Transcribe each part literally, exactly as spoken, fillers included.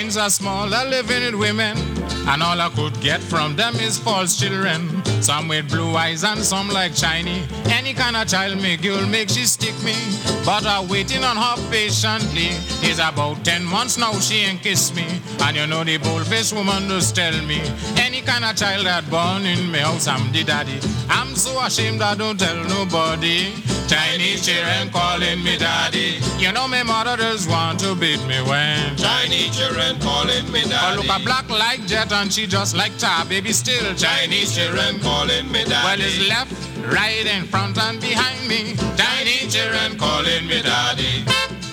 minds are small, they're living with women, and all I could get from them is false children. Some with blue eyes and some like Chinese. Any kind of child make girl make she stick me, but I'm waiting on her patiently. It's about ten months now she ain't kiss me, and you know the bold-faced woman does tell me, any kind of child that born in my house I'm the daddy. I'm so ashamed I don't tell nobody. Chinese children calling me daddy. You know my mother does want to beat me when Chinese children calling me daddy. I look a black like jet and she just like tar, baby still Chinese children calling me daddy. Well, it's left, right, in front and behind me. Chinese children calling me daddy.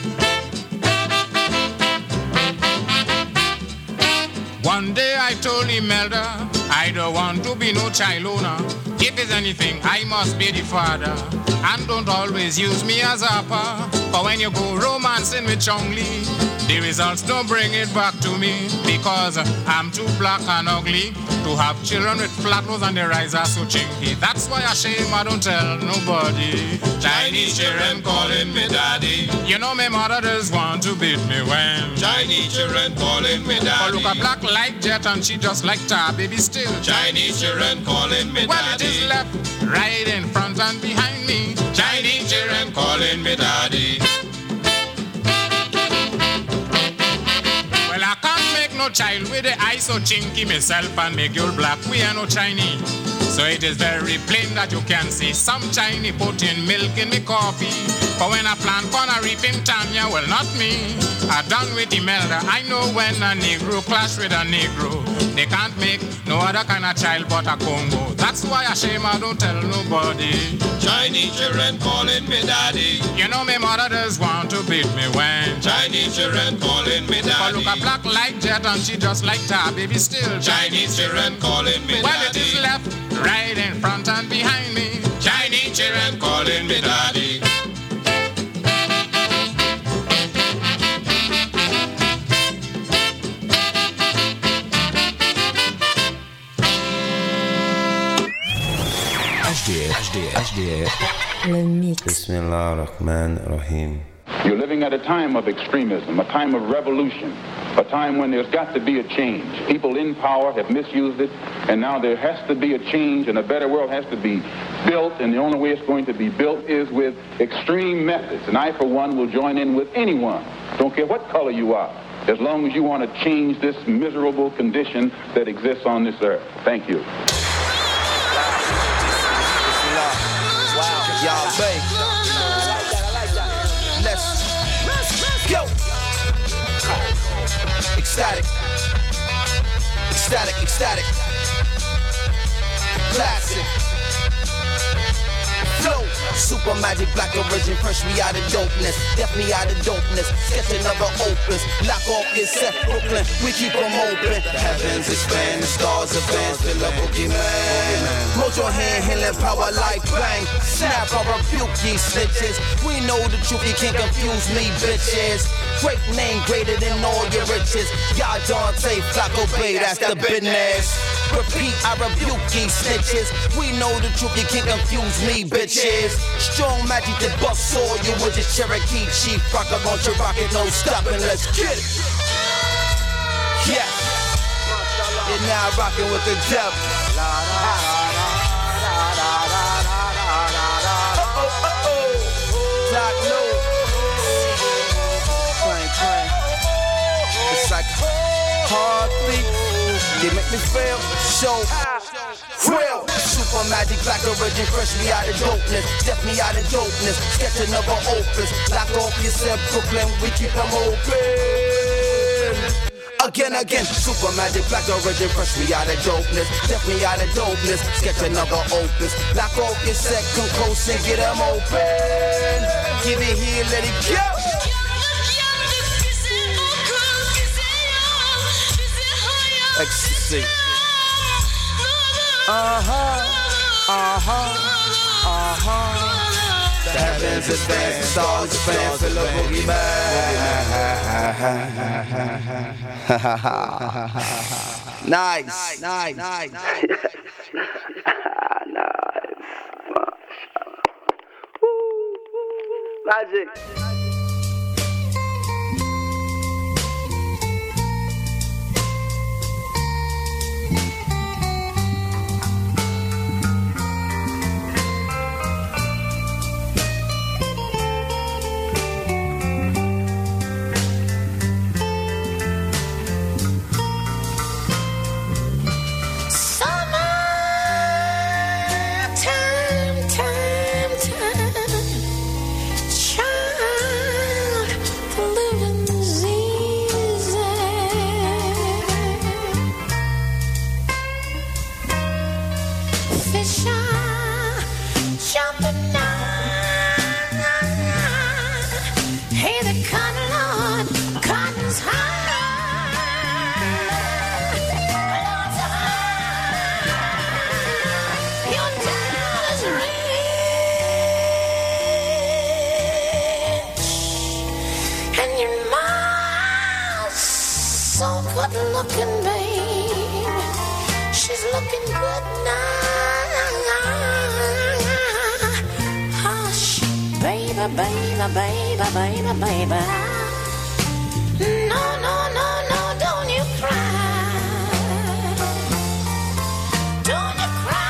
One day I told Imelda, I don't want to be no child owner. If it's anything, I must be the father. And don't always use me as a pa. But when you go romancing with Chong Li, the results don't bring it back to me, because I'm too black and ugly to have children with flat nose and their eyes are so chinky. That's why I shame I don't tell nobody. Chinese children calling me daddy. You know my mother does want to beat me when Chinese children calling me daddy. Oh, look a black like jet and she just like tar, baby still Chinese children calling me well, daddy. Well, it is left, right, in front and behind me. Chinese children calling me daddy. Well, I can't make no child with the eyes so chinky myself and make you black. We are no Chinese. So it is very plain that you can see some Chinese putting milk in me coffee. But when I plan for a reaping Tanya, well, not me. I done with Imelda. I know when a Negro clash with a Negro, they can't make no other kind of child but a Congo. That's why I shame I don't tell nobody. Chinese children calling me daddy. You know my mother does want to beat me when Chinese children calling me daddy. But look a black like jet and she just like tar, baby still Chinese children calling me well, daddy. Well, it is left, right, in front and behind me. Chinese children calling me daddy. H D H, H D H. Le mix. Bismillah ar-Rahman ar-Rahim. You're living at a time of extremism, a time of revolution, a time when there's got to be a change. People in power have misused it, and now there has to be a change, and a better world has to be built, and the only way it's going to be built is with extreme methods. And I, for one, will join in with anyone, don't care what color you are, as long as you want to change this miserable condition that exists on this earth. Thank you. Y'all, babe. Let's go. Ecstatic. Ecstatic, ecstatic. Classic. Flow. Super magic, black origin, fresh me out of dopeness. Definitely out of dopeness. Sketch another opus. Lock off your set, Brooklyn. We keep them open. The heavens expand, the stars advance. The love boogeyman. Hold your hand, healing power like bang. Snap, I rebuke ye snitches. We know the truth, you can't confuse me, bitches. Great name, greater than all your riches. Y'all Dante, Flacco Bay, that's the business. Repeat, I rebuke ye snitches. We know the truth, you can't confuse me, bitches. Strong magic that bust all you with this Cherokee chief. Rock up on your rocket, no stopping, let's get it. Yeah. You're now rocking with the devil. Uh-oh, uh-oh. Black no. Clang, clang. It's like heartbeat. They make me feel so real. Super magic, black origin, fresh me out of dopeness. Step me out of dopeness. Sketch another opus. Lock off yourself, Brooklyn. We keep them open. Again, again, super magic, black origin, fresh me out of dopeness. Step me out of dopeness. Sketch another opus. Lock off your set, come close and get them open. Give it here, let it go. Ecstasy. Uh-huh, uh-huh, uh-huh. The heavens advance, the stars advance, the love boogeyman. Nice, nice, nice. Nice. Woo. Magic. good looking, babe. She's looking good now. Hush, baby, baby, baby, baby, baby. No, no, no, no, don't you cry. Don't you cry.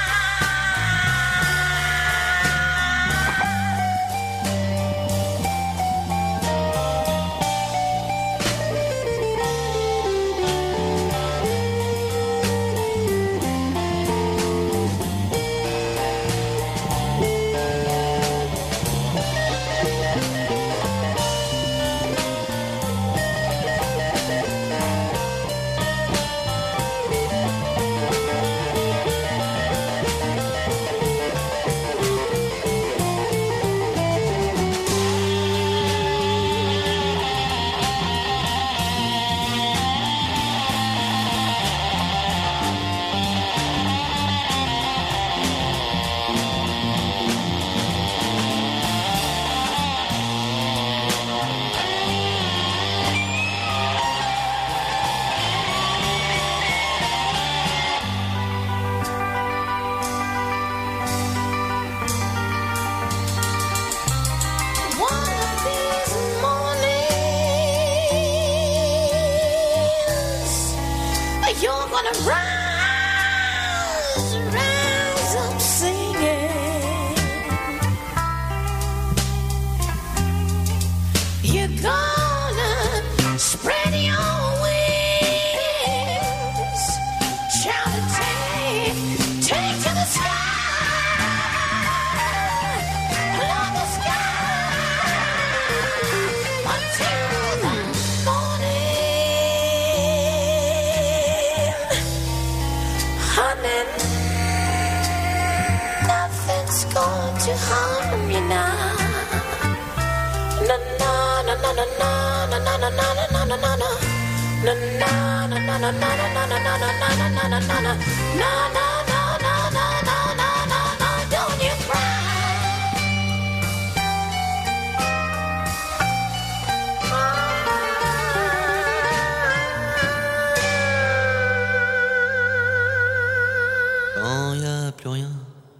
Quand y a plus rien,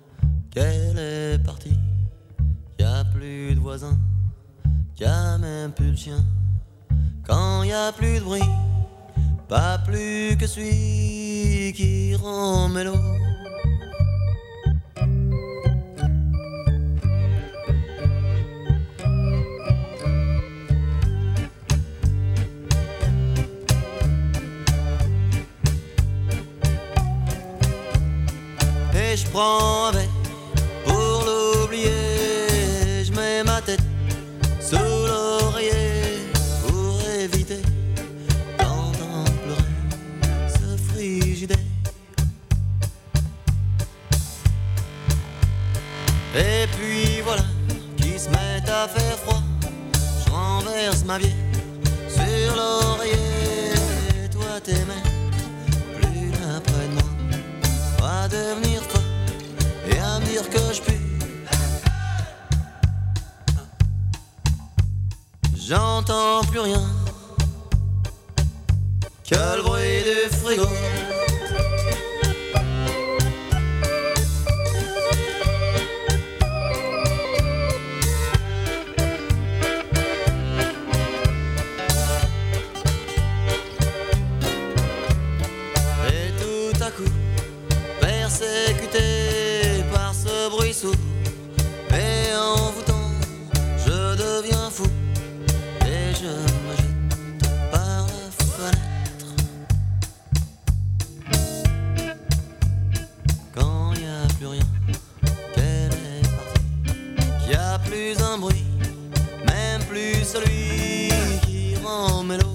qu'elle est partie, y a plus de voisins, y a même plus de chien. Quand y a plus de bruit, pas plus que celui qui rend mélo. Et je prends un verre pour l'oublier, je mets ma tête sous l'oreiller pour éviter d'entendre pleurer ce frigidaire. Et puis voilà, qui se met à faire froid, je renverse ma bière sur l'oreiller. Toi t'es même plus là près de moi, à devenir folle et à me dire que je pue. J'entends plus rien que le bruit du frigo. Et tout à coup, persécuté par ce bruit sourd et envoûtant, je deviens fou et je me jette par la fenêtre. Quand y a plus rien, qu'elle est partie, qu'il y a plus un bruit, même plus celui qui rend mélo.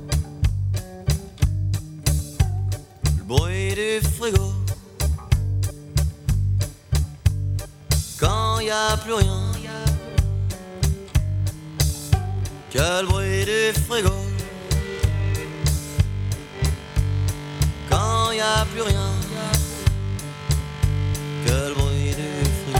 Le bruit du frigo. Quand y a plus rien, que le bruit du frigo. Quand y a plus rien, que le bruit du frigo.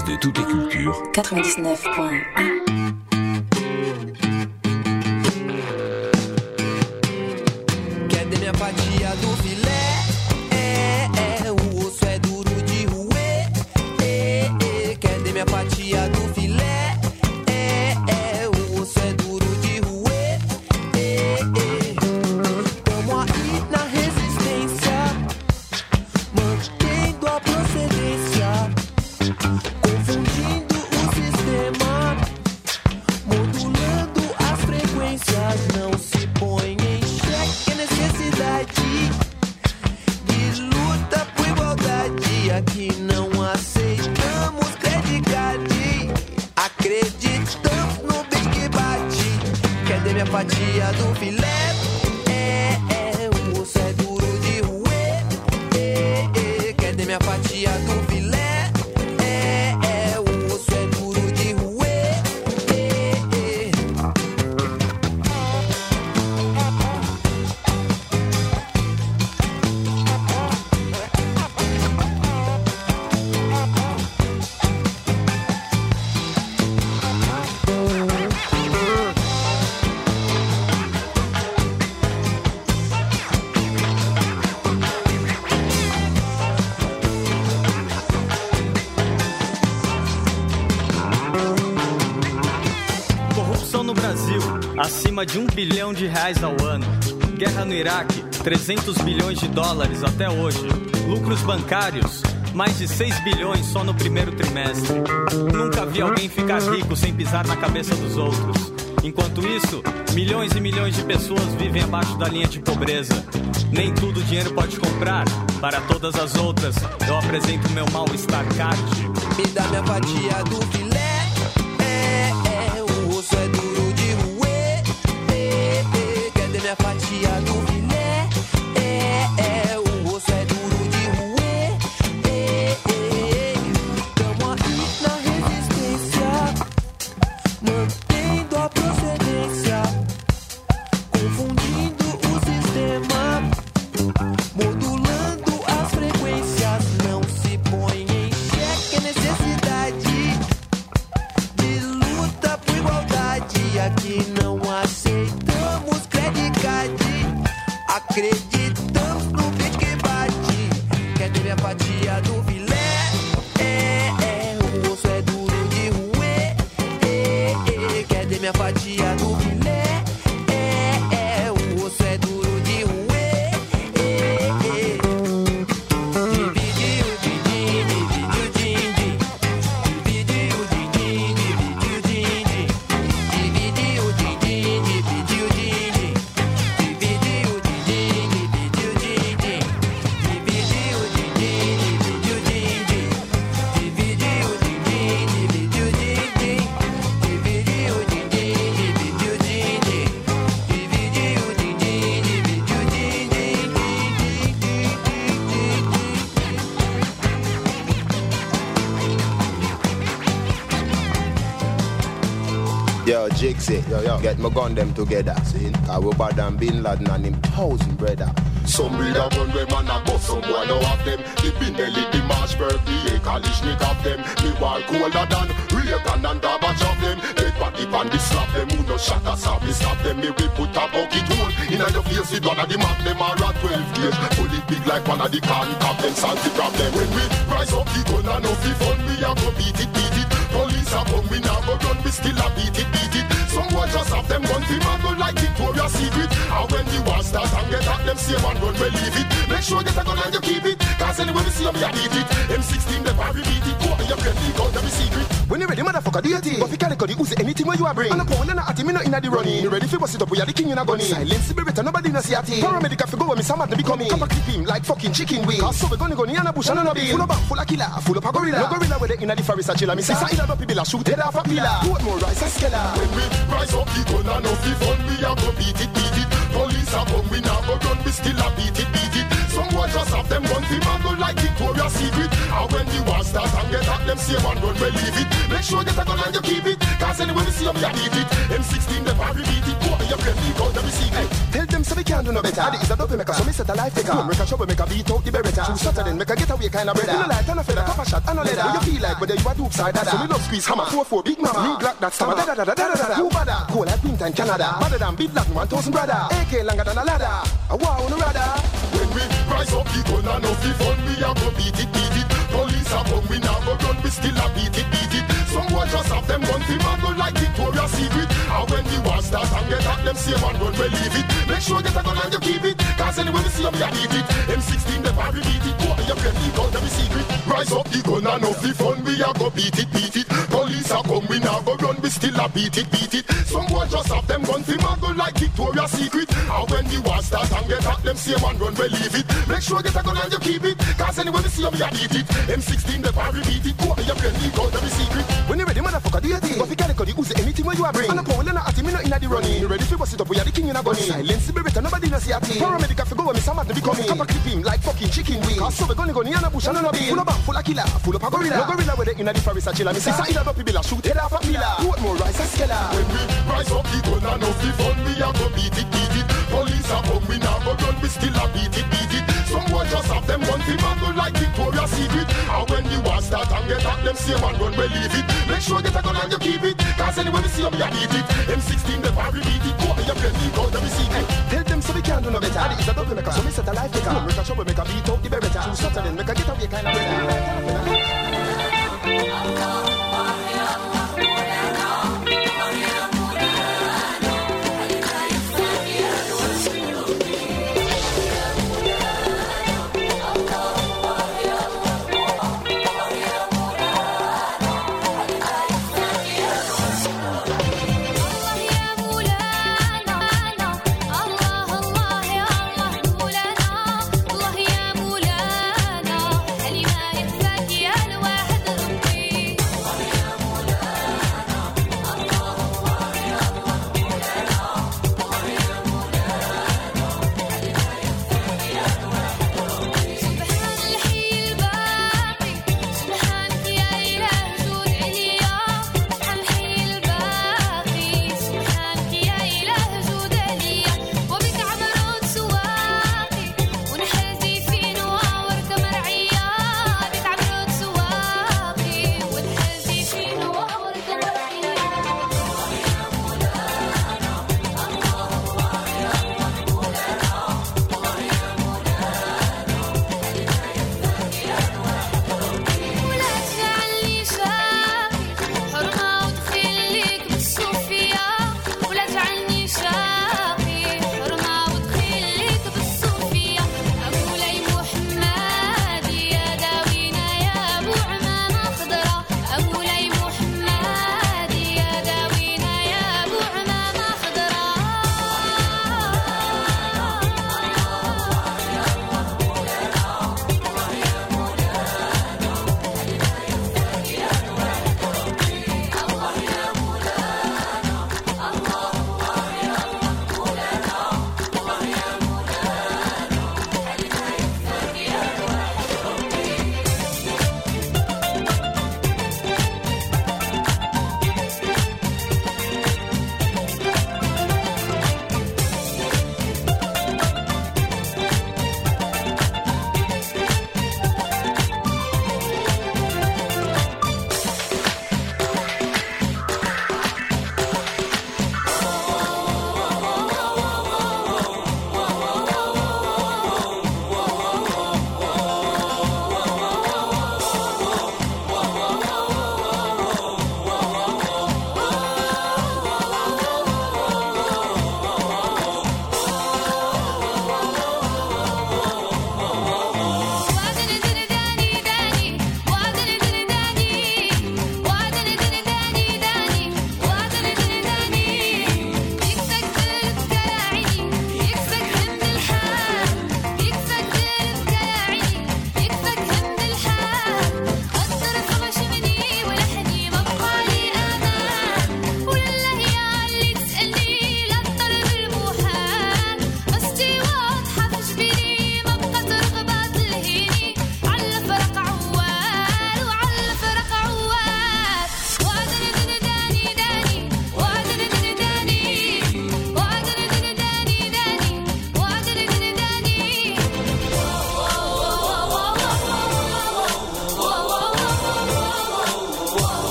mix de toutes les cultures. quatre-vingt-dix-neuf point un. Cadê minha fatia do filé? É, é, o osso é duro de roer. É, é, cadê minha fatia do filé? É, é, o osso é duro de roer. É, é, tamo aí na resistência, mantendo a procedência, confundindo o sistema, modulando as frequências. Não se põe em xeque a necessidade de luta por igualdade. Aqui não aceitamos credicade, acreditamos no Big Bate. Cadê minha fatia do filé? É, é, o osso é duro de roer. É, é, cadê minha fatia do filé? É, é, o osso é duro de roer. É, é. Corrupção no Brasil, acima de um bilhão de reais ao ano. Guerra no Iraque, trezentos bilhões de dólares até hoje. Lucros bancários, mais de seis bilhões só no primeiro trimestre. Nunca vi alguém ficar rico sem pisar na cabeça dos outros. Enquanto isso, milhões e milhões de pessoas vivem abaixo da linha de pobreza. Nem tudo o dinheiro pode comprar. Para todas as outras, eu apresento meu mal-estar card. Me dá minha fatia do filé. É, é, o osso é duro de roer. É, é, cadê minha fatia do filé? É, é, o osso é duro de roer. É, é, tamo aí na resistência, mantendo a procedência, confundindo o sistema, modulando as frequências. Não se põe em xeque a necessidade de luta por igualdade. Aqui não aceitamos credicade, acreditamos no Big Bate. Cadê minha fatia do filé? É, é, o osso é duro de roer. É, é, cadê minha fatia do filé? É, é, o osso é duro de roer. É, é. Dividiu, dividiu, dividiu, din-din. Dividiu, din-din, dividiu, din-din. Dividiu, din-din, dividiu, din-din. Dividiu, din-din, dividiu, din-din. Dividiu, din-din, dividiu, din-din. Dividiu, din-din, dividiu, din-din. Dividiu, din-din, dividiu, din-din. Dividiu, din-din, dividiu, Yo, Jixie, yo, yo, get my gun them together, see? I will bad than Bin Laden and him thousand brother. Some breed a gun we man a bust, some boy no have them. The Pinelli, the Marshberg, the Kalishnik have them. The war colder than Reagan and Gorbachev of them. They party pan the slap them, who no shot a slap, we slap them. Me we put a bucket hole inna your face with one of the map them are a twelve gauge. Pull it big like one of the can cap them, salty problem. When we rise up the gun and off the fun, we a go beat it, beat it. Police a come, we now go run, we still a beat it, beat it. Some boy just have them gun, the man go like Victoria's Secret. And when the war starts and get at them, same and run, we leave it. Make sure get a gun and you keep it, cause anyway we see you, me a beat it. M sixteen, they probably beat it, go and you play the gun, every secret. When you ready, motherfucker, do your thing. But if you can't go, use anything where you are bring. And a pound and a atty, me not inna the running. You ready for bust it up, we are the king in a gunny. Silence the beretta, nobody no see a thing. Paramedic have to go when me some man to be coming. Come and clip him like fucking chicken wing. Cause so we gonna go in a bush and a beam. Full of bang, full of killer, full of a gorilla. No gorilla with it inna the forest a chiller. Me say, sa illa doppy billa, shoot head off a pillar. Put more rice and skeller. When we rise up the gun and off the fun, we a go beat it, beat it. Police a come, we now go run, we still a beat it, beat it. Some boy just have them gun, the man go like Victoria's Secret. And when the war starts and get at them, same and run, we leave it. Make sure get a gun and you keep it, cause anyway we see you, me a beat it. M sixteen, they probably beat it, go and you play the gun, every secret. Tell them so we can't do no better. Adi is a dope maker, so me set a life taker. Boom, make a trouble, make a beat out the beretta. True Saturday, make a getaway kind of brother. You know light and a feather, cup a shot and a leather. What you feel like, whether you a dope side dada. So me love squeeze hammer, four four big mama. New Glock that stammer, da da da da da da. Who bada? Cool like winter in Canada. Better than big black one thousand brother. A K longer than a ladder. A wow on the radar. When we rise up the gun and off the fun, we a go beat it, beat it. Police a come, we now go run, we still a beat it, beat it. Some boy just have them gun, fi man go like Victoria's Secret. And when the war start and get at them, same one run, we leave it. Make sure get a gun and you keep it. Cause anyway we see you, we a beat it. M sixteen, the bar, we beat it. Go your friend, the gun, them secret. Rise up the gun and off the fun, we a go beat it, beat it. Police a come, we now go run, we still a beat it, beat it. Some boy just have them gun, fi man go like Victoria's Secret. And when the war start and get at them, same one run, we leave it. Make sure get a gun and you keep it. Cause anyway we see you, we a beat it. M sixteen, the bar, we beat it. Go your friend, the gun, them secret. When you ready, motherfucker, do your thing. But if you can't use anything where you are bring. And a power, you're not at him, you're not in the running. You ready for bust it up, we are the king in a gunny. Silence the beretta, nobody knows your team. Paramedic have to go when me some to be coming. Come and clip him like fucking chicken wing. Cause so we gonna go near a bush and a beam. Full of bang, full of killer, full of a gorilla. No gorilla with it in the forest a chiller. Me sister in a dopey billa, shoot head off a pillar. What more rise a skeller. When we rise up the gun and off the fun, we a go beat it, beat it. Police a come, we now go run, we still a beat it, beat it. Some boy just have them gun, fi man go like Victoria's Secret. And when the war start and get at them, same one run, we leave it. Make sure get a gun and you keep it. Cause anyway we see you, we a beat it. M sixteen, the bar, we beat it. Go your friend, the gun, them secret. Tell them so we can't do no better. Adi is a dope maker, so me set a life taker. Make a trouble, make a beat out the beretta. True Saturday, make a getaway kind of brother.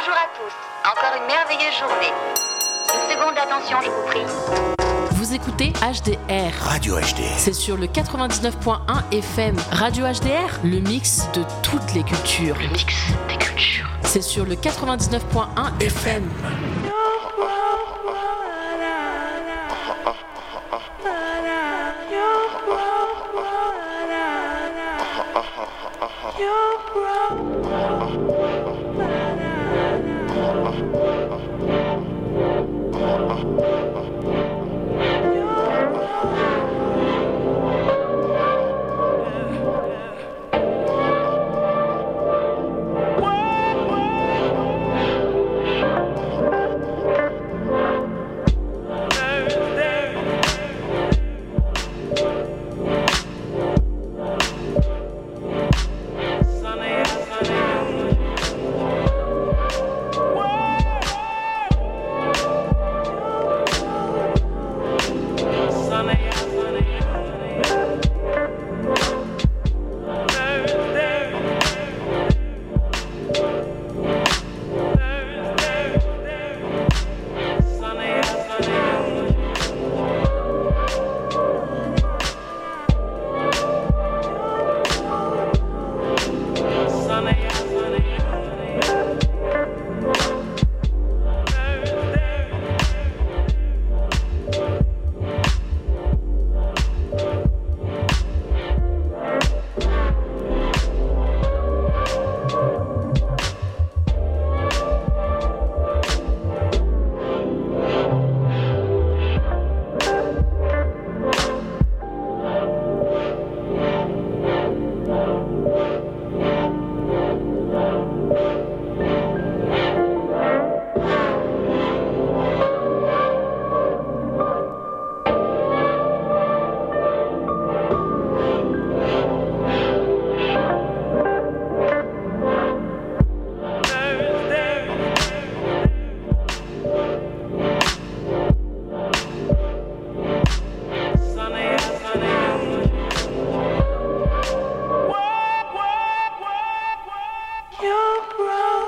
Bonjour à tous. Encore une merveilleuse journée. Une seconde d'attention, je vous prie. Vous écoutez H D R. Radio H D R. C'est sur le quatre-vingt-dix-neuf point un F M. Radio H D R, le mix de toutes les cultures. Le mix des cultures. C'est sur le quatre-vingt-dix-neuf point un F M. You're